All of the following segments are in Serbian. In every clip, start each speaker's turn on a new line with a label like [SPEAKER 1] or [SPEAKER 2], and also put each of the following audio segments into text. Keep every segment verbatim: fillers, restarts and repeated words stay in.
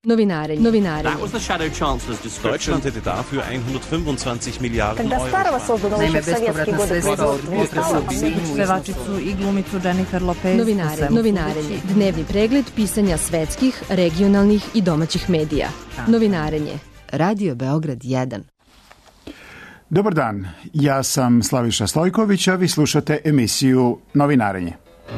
[SPEAKER 1] Novinarenje. Novinarenje.
[SPEAKER 2] That was the shadow chancellor's description.
[SPEAKER 3] Deutschland hätte dafür hundertfünfundzwanzig Milliarden Euro.
[SPEAKER 4] Naime, bespovratna sredstva od potresa pevačicu i glumicu Jennifer Lopez.
[SPEAKER 1] Novinarenje. Novinarenje. Dnevni pregled pisanja svetskih, regionalnih i domaćih medija. Novinarenje. Radio Beograd jedan.
[SPEAKER 5] Dobar dan, ja sam Slaviša Stojković, a vi slušate emisiju Novinarenje.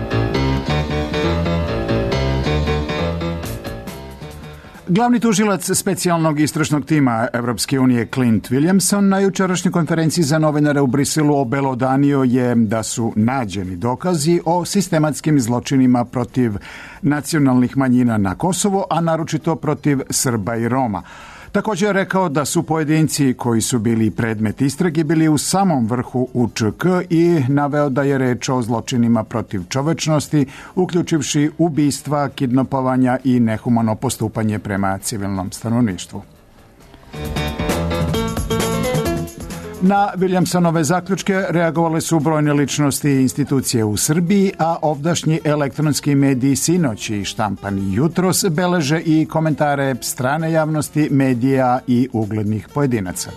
[SPEAKER 5] Glavni tužilac specijalnog istražnog tima Evropske unije Clint Williamson na jučerašnjoj konferenciji za novinare u Briselu obelodanio je da su nađeni dokazi o sistematskim zločinima protiv nacionalnih manjina na Kosovu, a naročito protiv Srba i Roma. Također je rekao da su pojedinci koji su bili predmet istrage bili u samom vrhu U Č K i naveo da je reč o zločinima protiv čovečnosti, uključivši ubistva, kidnapovanja i nehumano postupanje prema civilnom stanovništvu. Na Williamsonove zaključke reagovale su brojne ličnosti i institucije u Srbiji, a ovdašnji elektronski mediji sinoć i štampani jutros beleže i komentare strane javnosti, medija i uglednih pojedinaca.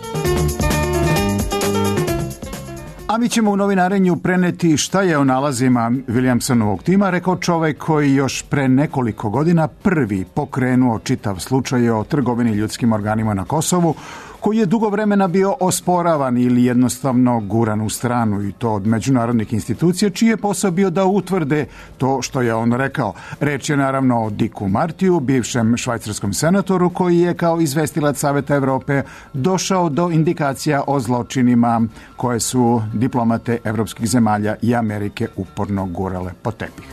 [SPEAKER 5] A mi ćemo u novinarenju preneti šta je o nalazima Williamsonovog tima rekao čovek koji još pre nekoliko godina prvi pokrenuo čitav slučaj o trgovini ljudskim organima na Kosovu, koji je dugo vremena bio osporavan ili jednostavno guran u stranu, i to od međunarodnih institucija, čiji je posao bio da utvrde to što je on rekao. Reč je naravno o Dicku Martiju, bivšem švajcarskom senatoru, koji je kao izvestilac Saveta Evrope došao do indikacija o zločinima koje su diplomate evropskih zemalja i Amerike uporno gurale pod tepih.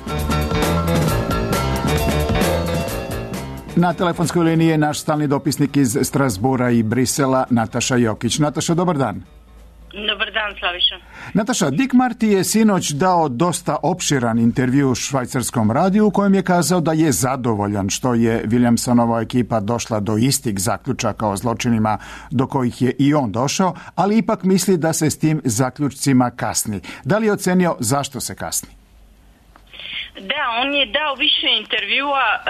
[SPEAKER 5] Na telefonskoj liniji je naš stalni dopisnik iz Strasbura i Brisela, Nataša Jokić. Nataša, dobar dan.
[SPEAKER 6] Dobar dan, Slaviša.
[SPEAKER 5] Nataša, Dick Marty je sinoć dao dosta opširan intervju švajcarskom radiju u kojem je kazao da je zadovoljan što je Williamsonova ekipa došla do istih zaključaka o zločinima do kojih je i on došao, ali ipak misli da se s tim zaključcima kasni. Da li je ocenio zašto se kasni?
[SPEAKER 6] Da, on je dao više intervjua um,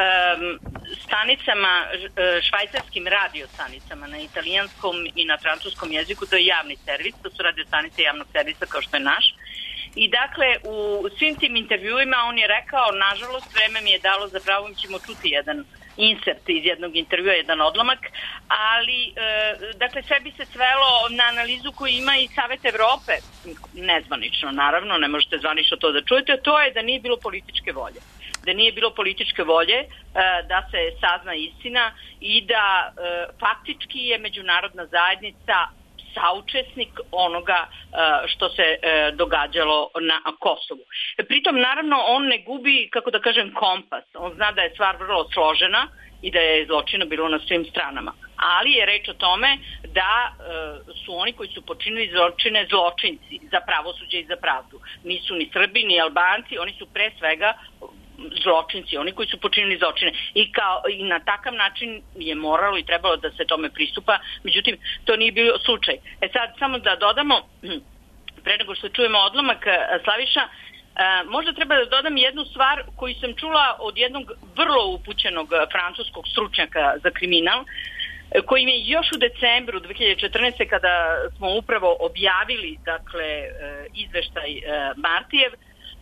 [SPEAKER 6] stanicama, švajcarskim radio stanicama na italijanskom i na francuskom jeziku. To je javni servis, to su radio stanice javnog servisa kao što je naš. I dakle, u svim tim intervjuima on je rekao, nažalost, vreme mi je dalo, zapravo ćemo čuti jedan insert iz jednog intervjua, jedan odlomak, ali, e, dakle, sve bi se svelo na analizu koju ima i Savet Evrope, nezvanično, naravno, ne možete zvanično to da čujete, to je da nije bilo političke volje. Da nije bilo političke volje e, da se sazna istina i da e, faktički je međunarodna zajednica saučesnik onoga što se događalo na Kosovu. Pritom, naravno, on ne gubi, kako da kažem, kompas. On zna da je stvar vrlo složena i da je zločina bilo na svim stranama. Ali je reč o tome da su oni koji su počinili zločine zločinci za pravosuđe i za pravdu. Nisu ni Srbi, ni Albanci, oni su pre svega zločinci, oni koji su počinili zločine. I, kao, i na takav način je moralo i trebalo da se tome pristupa, međutim, to nije bio slučaj. E sad, samo da dodamo, pre nego što čujemo odlomak, Slaviša, možda treba da dodam jednu stvar koju sam čula od jednog vrlo upućenog francuskog stručnjaka za kriminal, koji je još u decembru dve hiljade četrnaeste. kada smo upravo objavili, dakle, izveštaj Martijev,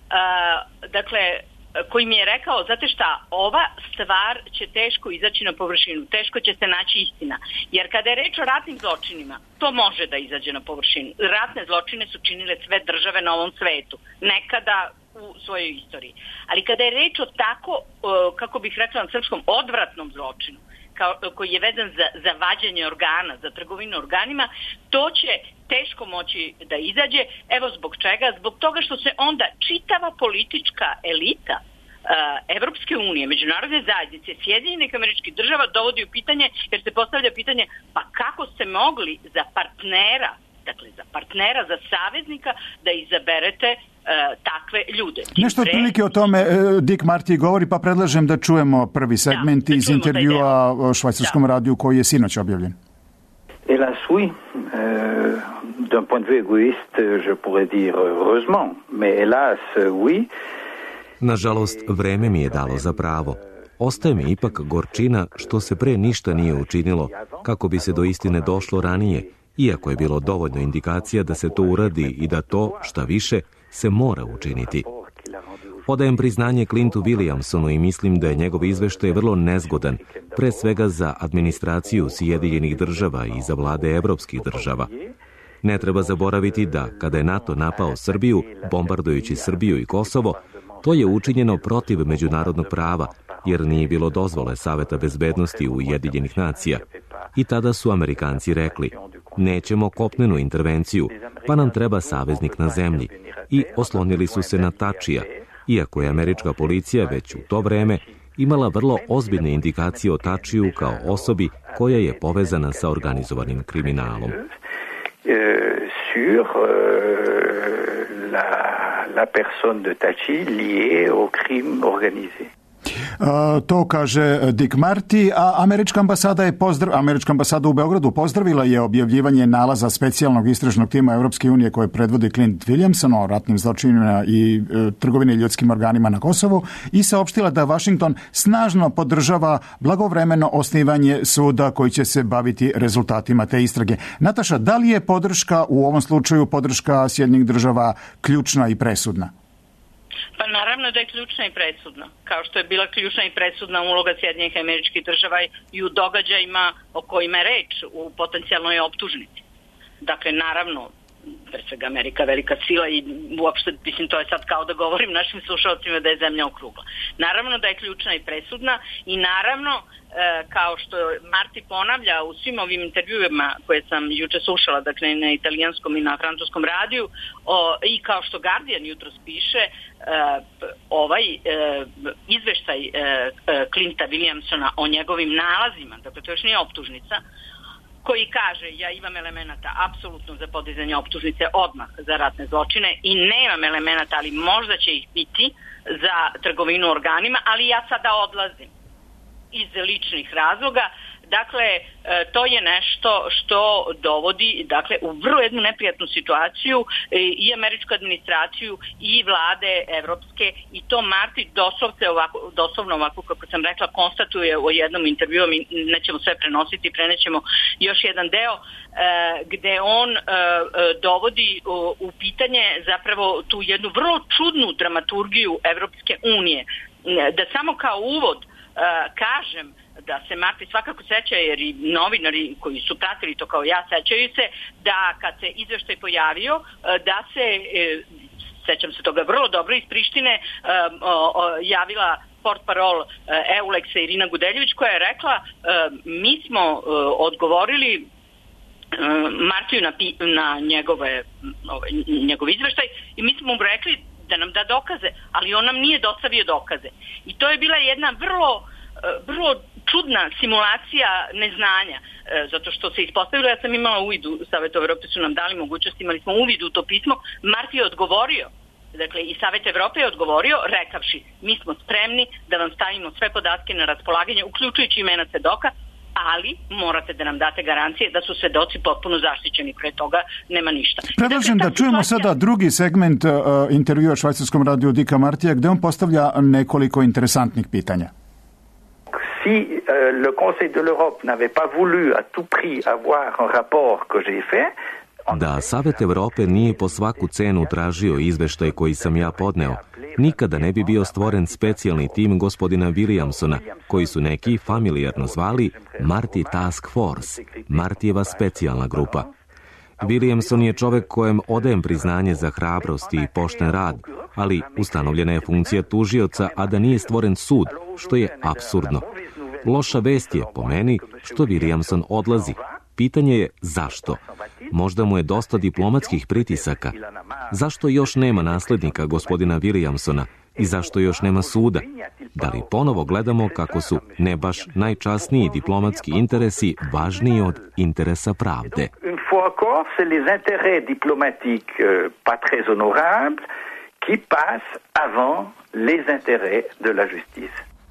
[SPEAKER 6] dakle, koji mi je rekao, znate šta, ova stvar će teško izaći na površinu, teško će se naći istina. Jer kada je reč o ratnim zločinima, to može da izađe na površinu. Ratne zločine su činile sve države na ovom svetu, nekada u svojoj istoriji. Ali kada je reč o tako, kako bih rekla na srpskom, odvratnom zločinu, kao, koji je vezan za, za vađenje organa, za trgovinu organima, to će teško moći da izađe. Evo zbog čega? Zbog toga što se onda čitava politička elita Evropske unije, međunarodne zajednice, Sjedinjenih Američkih Država dovodi u pitanje, jer se postavlja pitanje, pa kako ste mogli za partnera, dakle za partnera, za saveznika, da izaberete uh, takve ljude.
[SPEAKER 5] Nešto otprilike o tome Dick Marty govori, pa predlažem da čujemo prvi segment da, da iz intervjua o švajcarskom da. radiju koji je sinoć objavljen.
[SPEAKER 7] Hélas, oui. Euh, d'un point de vue égoïste, je pourrais dire heureusement, mais hélas, oui.
[SPEAKER 8] Nažalost, vreme mi je dalo za pravo.
[SPEAKER 2] Ostaje mi ipak gorčina što se pre ništa nije učinilo kako bi se do istine došlo ranije, iako je bilo dovoljno indikacija da se to uradi i da to, šta više, se mora učiniti. Odajem priznanje Clintu Williamsonu i mislim da je njegov izveštaj vrlo nezgodan, pre svega za administraciju Sjedinjenih država i za vlade evropskih država. Ne treba zaboraviti da, kada je NATO napao Srbiju, bombardujući Srbiju i Kosovo, to je učinjeno protiv međunarodnog prava, jer nije bilo dozvole Saveta bezbednosti Ujedinjenih nacija. I tada su Amerikanci rekli, nećemo kopnenu intervenciju, pa nam treba saveznik na zemlji. I oslonili su se na Tačija, iako je američka policija već u to vreme imala vrlo ozbiljne indikacije o Tačiju kao osobi koja je povezana sa organizovanim kriminalom.
[SPEAKER 7] Sur la, la personne de Tači liée au crime organisé.
[SPEAKER 5] Uh, to kaže Dick Marty, a američka ambasada je pozdrav, američka ambasada u Beogradu pozdravila je objavljivanje nalaza specijalnog istražnog tima Evropske unije koje predvodi Clint Williamson o ratnim zločinima i e, trgovini ljudskim organima na Kosovu i saopštila da Washington snažno podržava blagovremeno osnivanje suda koji će se baviti rezultatima te istrage. Nataša, da li je podrška u ovom slučaju podrška Sjedinjenih država ključna i presudna?
[SPEAKER 6] Pa naravno da je ključna i presudna, kao što je bila ključna i presudna uloga Sjedinjenih Američkih Država i u događajima o kojima je reč u potencijalnoj optužnici. Dakle, naravno, pre svega Amerika velika sila i uopšte, mislim, to je sad kao da govorim našim slušalcima da je zemlja okrugla. Naravno da je ključna i presudna i naravno, e, kao što Marti ponavlja u svim ovim intervjuima koje sam juče slušala, dakle na italijanskom i na francuskom radiju, o, i kao što Guardian jutros piše, e, ovaj e, izveštaj e, Clinta Williamsona o njegovim nalazima, dakle to još nije optužnica, koji kaže ja imam elemenata apsolutno za podizanje optužnice odmah za ratne zločine i nemam elemenata, ali možda će ih biti za trgovinu organima, ali ja sada odlazim iz ličnih razloga. Dakle, to je nešto što dovodi, dakle, u vrlo jednu neprijatnu situaciju i američku administraciju i vlade evropske i to Marti doslovce ovako, doslovno ovako, kako sam rekla, konstatuje u jednom intervju, mi nećemo sve prenositi, prenećemo još jedan deo, gde on dovodi u pitanje zapravo tu jednu vrlo čudnu dramaturgiju Evropske unije. Da samo kao uvod kažem da se Marti svakako seća, jer i novinari koji su pratili to kao ja sećaju se, da kad se izveštaj pojavio, da se, sećam se toga vrlo dobro, iz Prištine javila portparol Euleksa Irina Gudeljević koja je rekla mi smo odgovorili Martiju na, na njegove, ovaj, njegov izveštaj i mi smo mu rekli da nam da dokaze, ali on nam nije dostavio dokaze. I to je bila jedna vrlo vrlo čudna simulacija neznanja, zato što se ispostavilo, ja sam imala uvid u Savet Evrope, su nam dali mogućnost, imali smo uvid u to pismo, Marti je odgovorio, dakle i Savet Evrope je odgovorio, rekavši, mi smo spremni da vam stavimo sve podatke na raspolaganje, uključujući imena svedoka, ali morate da nam date garancije da su svedoci potpuno zaštićeni, pre toga nema ništa.
[SPEAKER 5] Predlažem
[SPEAKER 6] dakle,
[SPEAKER 5] da čujemo situacija... sada drugi segment uh, intervjua švajcarskom radiju Dicka Martija, gde on postavlja nekoliko interesantnih pitanja.
[SPEAKER 7] Si euh, le Conseil de l'Europe n'avait pas voulu à tout prix avoir un rapport que j'ai fait,
[SPEAKER 2] da Savet Evrope nije po svaku cenu tražio izveštaj koji sam ja podneo, nikada ne bi bio stvoren specijalni tim gospodina Williamsona, koji su neki familijarno zvali Marty Task Force, Martijeva specijalna grupa. Williamson je čovek kojem odajem priznanje za hrabrost i pošten rad, ali ustanovljena je funkcija tužioca, a da nije stvoren sud, što je apsurdno. Loša vest je, po meni, što Williamson odlazi. Pitanje je zašto. Možda mu je dosta diplomatskih pritisaka. Zašto još nema naslednika gospodina Williamsona i zašto još nema suda? Da li ponovo gledamo kako su ne baš najčasniji diplomatski interesi važniji od interesa pravde?
[SPEAKER 7] Une fois encore, c'est les intérêts diplomatiques pas très honorables qui passent avant les intérêts de la justice.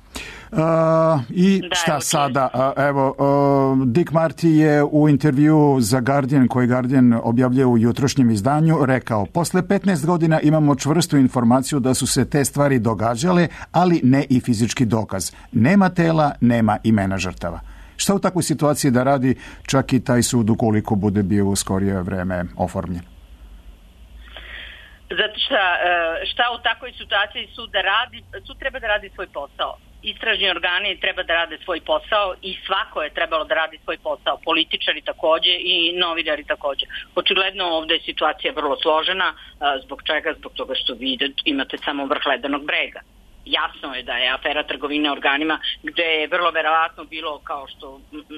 [SPEAKER 5] Uh, I
[SPEAKER 6] da,
[SPEAKER 5] šta
[SPEAKER 6] evo,
[SPEAKER 5] sada? Uh, evo, uh, Dick Marty je u intervju za Guardian, koji Guardian objavljuje u jutrošnjem izdanju, rekao: posle petnaest godina imamo čvrstu informaciju da su se te stvari događale, ali ne i fizički dokaz. Nema tela, nema imena žrtava. Šta u takvoj situaciji da radi čak i taj sud ukoliko bude bio u skorije vreme oformljen?
[SPEAKER 6] Zato šta, šta u takvoj situaciji sud da radi? Sud treba da radi svoj posao. Istražni organi treba da rade svoj posao i svako je trebalo da radi svoj posao. Političari takođe i novinari takođe. Očigledno ovde je situacija vrlo složena. Zbog čega? Zbog toga što vi imate samo vrh ledenog brega. Jasno je da je afera trgovine organima, gde je vrlo verovatno bilo, kao što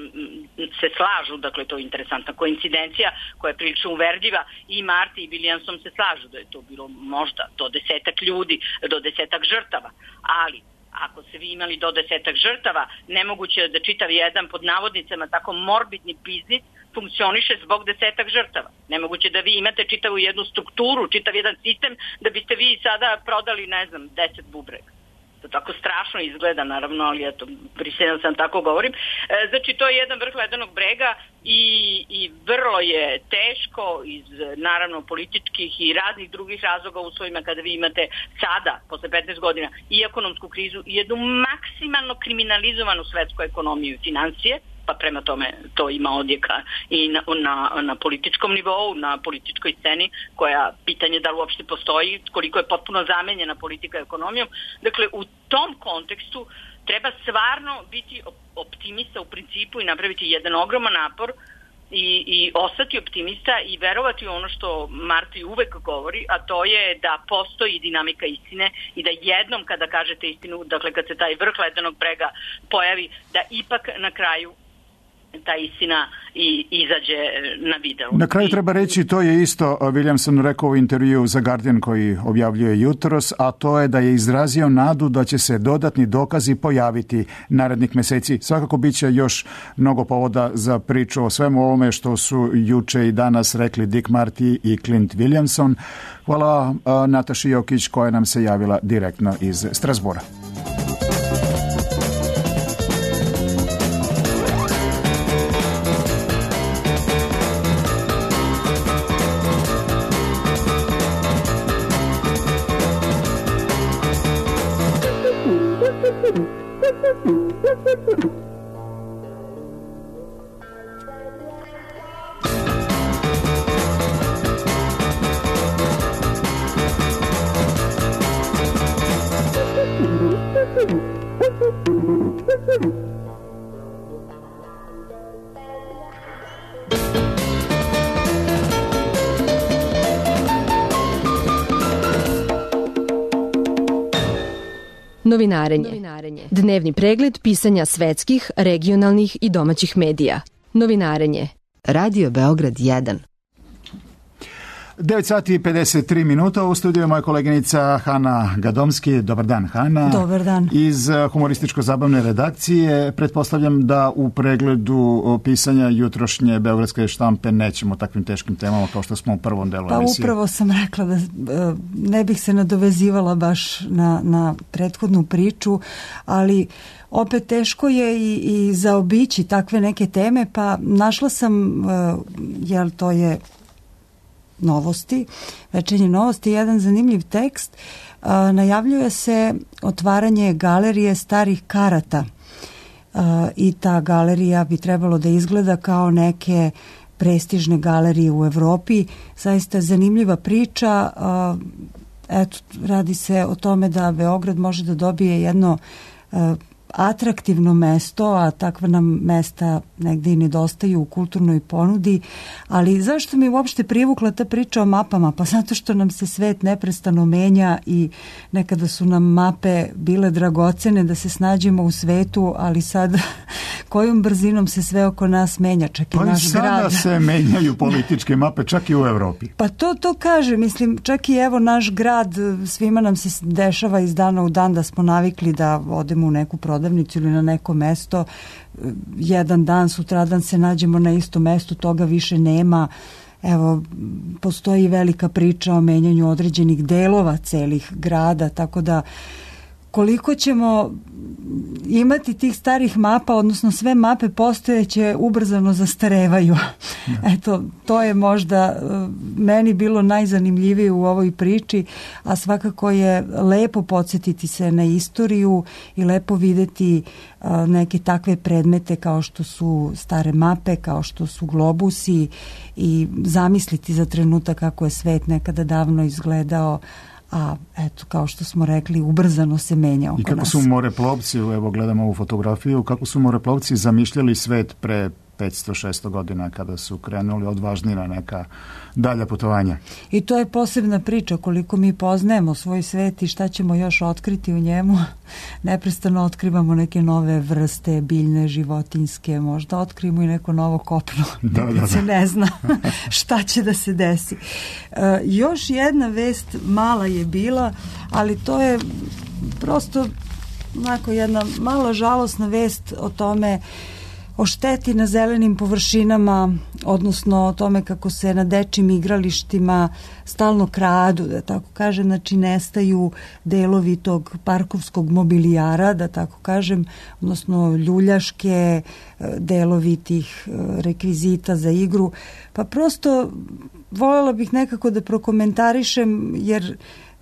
[SPEAKER 6] se slažu, dakle to je interesantna koincidencija koja je prilično uverljiva, i Marty i Williamson se slažu da je to bilo možda do desetak ljudi, do desetak žrtava, ali ako se vi imali do desetak žrtava, nemoguće je da čitav jedan, pod navodnicama, tako morbidni biznis funkcioniše zbog desetak žrtava. Nemoguće da vi imate čitavu jednu strukturu, čitav jedan sistem, da biste vi sada prodali, ne znam, deset bubrega. To tako strašno izgleda, naravno, ali eto, prisiljena sam tako govorim. E, znači, to je jedan vrh ledenog brega i, i vrlo je teško iz, naravno, političkih i raznih drugih razloga u svojima kada vi imate sada, posle petnaest godina, i ekonomsku krizu i jednu maksimalno kriminalizovanu svetsku ekonomiju i financije, pa prema tome to ima odjeka i na, na, na političkom nivou, na političkoj sceni, koja pitanje da li uopšte postoji, koliko je potpuno zamenjena politika ekonomijom. Dakle, u tom kontekstu treba stvarno biti optimista u principu i napraviti jedan ogroman napor i, i ostati optimista i verovati u ono što Marty uvek govori, a to je da postoji dinamika istine i da jednom kada kažete istinu, dakle kad se taj vrh ledenog brega pojavi, da ipak na kraju ta istina i izađe na videu.
[SPEAKER 5] Na kraju treba reći, to je isto Williamson rekao u intervju za Guardian koji objavljuje jutros, a to je da je izrazio nadu da će se dodatni dokazi pojaviti narednih meseci. Svakako bit će još mnogo povoda za priču o svemu ovome što su juče i danas rekli Dick Marty i Clint Williamson. Hvala Nataši Jokić koja nam se javila direktno iz Strasbura.
[SPEAKER 1] Novinarenje. Dnevni pregled pisanja svetskih, regionalnih i domaćih medija. Novinarenje. Radio Beograd jedan.
[SPEAKER 5] devet sati i pedeset tri minuta. U studiju je moja koleginica Hana Gadomski. Dobar dan, Hana.
[SPEAKER 8] Dobar dan.
[SPEAKER 5] Iz humorističko-zabavne redakcije. Pretpostavljam da u pregledu pisanja jutrošnje beogradske štampe nećemo takvim teškim temama kao što smo u prvom delu
[SPEAKER 8] pa
[SPEAKER 5] emisije.
[SPEAKER 8] Pa upravo sam rekla da ne bih se nadovezivala baš na, na prethodnu priču, ali opet teško je i, i zaobići takve neke teme, pa našla sam, jel to je Novosti, Večernje novosti, jedan zanimljiv tekst. A, najavljuje se otvaranje galerije starih karata a, i ta galerija bi trebalo da izgleda kao neke prestižne galerije u Evropi. Zaista zanimljiva priča. A, eto, radi se o tome da Beograd može da dobije jedno a, atraktivno mesto, a takva nam mesta negde i nedostaju u kulturnoj ponudi, ali zašto mi uopšte privukla ta priča o mapama? Pa zato što nam se svet neprestano menja i nekada su nam mape bile dragocene da se snađemo u svetu, ali sad kojom brzinom se sve oko nas menja, čak i
[SPEAKER 5] pa
[SPEAKER 8] naš grad.
[SPEAKER 5] Pa i sada se menjaju političke mape, čak i u Evropi.
[SPEAKER 8] Pa to, to kaže, mislim, čak i evo naš grad, svima nam se dešava iz dana u dan da smo navikli da odemo u neku prodavnicu ili na neko mesto, jedan dan, sutradan se nađemo na istom mestu, toga više nema. Evo, postoji velika priča o menjanju određenih delova celih grada, tako da koliko ćemo imati tih starih mapa, odnosno sve mape postojeće ubrzano zastarevaju. Eto, to je možda meni bilo najzanimljivije u ovoj priči, a svakako je lepo podsjetiti se na istoriju i lepo videti neke takve predmete kao što su stare mape, kao što su globusi i zamisliti za trenutak kako je svet nekada davno izgledao, a eto, kao što smo rekli, ubrzano se menja oko nas.
[SPEAKER 5] I kako su moreplovci, evo gledamo ovu fotografiju, kako su moreplovci zamišljali svet pre petsto šesto godina kada su krenuli odvažni na neka dalja putovanja.
[SPEAKER 8] I to je posebna priča, koliko mi poznajemo svoj svet i šta ćemo još otkriti u njemu. Neprestano otkrivamo neke nove vrste, biljne, životinjske, možda otkrivamo i neko novo kopno. Da, da, da. Se ne zna šta će da se desi. E, još jedna vest mala je bila, ali to je prosto onako jedna mala žalosna vest o tome, o šteti na zelenim površinama, odnosno o tome kako se na dečjim igralištima stalno kradu, da tako kažem, znači nestaju delovi tog parkovskog mobilijara, da tako kažem, odnosno ljuljaške, delovi tih rekvizita za igru. Pa prosto voljela bih nekako da prokomentarišem, jer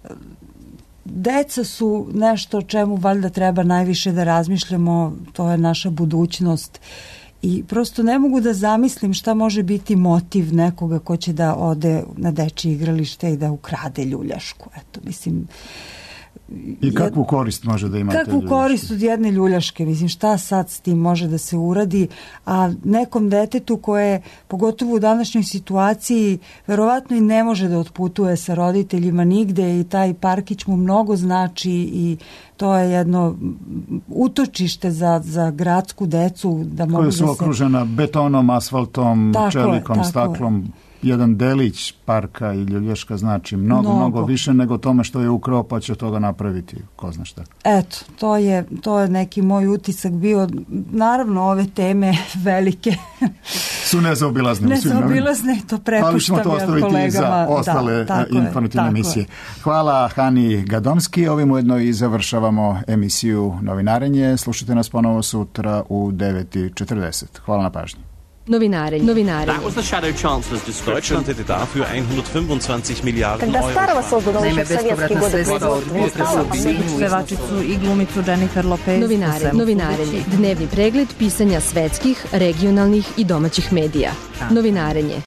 [SPEAKER 8] deca su nešto o čemu valjda treba najviše da razmišljamo, to je naša budućnost i prosto ne mogu da zamislim šta može biti motiv nekoga ko će da ode na dečje igralište i da ukrade ljuljašku. Eto, mislim...
[SPEAKER 5] I kakvu korist može da imate?
[SPEAKER 8] Kakvu korist od jedne ljuljaške? Mislim, šta sad s tim može da se uradi? A nekom detetu koje, pogotovo u današnjoj situaciji, verovatno i ne može da otputuje sa roditeljima nigde i taj parkić mu mnogo znači i to je jedno utočište za, za gradsku decu. Da mogu
[SPEAKER 5] koje su
[SPEAKER 8] da se...
[SPEAKER 5] okružena betonom, asfaltom, tako čelikom, je, staklom. Je. Jedan delić parka i ljuljaška znači mnogo, mnogo, mnogo više nego tome što je ukrao pa će od toga napraviti ko zna šta.
[SPEAKER 8] Eto, to je, to je neki moj utisak bio. Naravno, ove teme velike
[SPEAKER 5] su nezaobilazne.
[SPEAKER 8] Nezaobilazne, to prepuštam
[SPEAKER 5] ali ćemo to ostaviti za ostale da, informativne emisije. Je. Hvala Hani Gadomski. Ovim ujedno i završavamo emisiju Novinarenje. Slušajte nas ponovo sutra u devet i četrdeset. Hvala na pažnji.
[SPEAKER 1] Novinarenje. Novinarenje.
[SPEAKER 3] That was the Shadow Chancellor's description. Deutschland hätte dafür hundertfünfundzwanzig Milliarden
[SPEAKER 4] Когда старого создано
[SPEAKER 9] еще в советские годы
[SPEAKER 4] pevačicu i glumicu Jennifer Lopez.
[SPEAKER 1] Novinarenje. Novinarenje. Dnevni pregled pisanja svetskih, regionalnih i domaćih medija. Novinarenje.